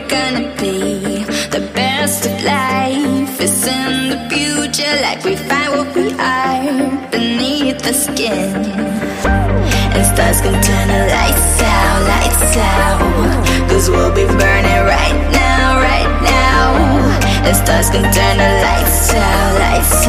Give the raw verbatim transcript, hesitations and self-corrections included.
we're gonna be. The best of life is in the future, like we find what we are beneath the skin. And stars can turn the lights out, lights out, cause we'll be burning right now, right now. And stars can turn the lights out, lights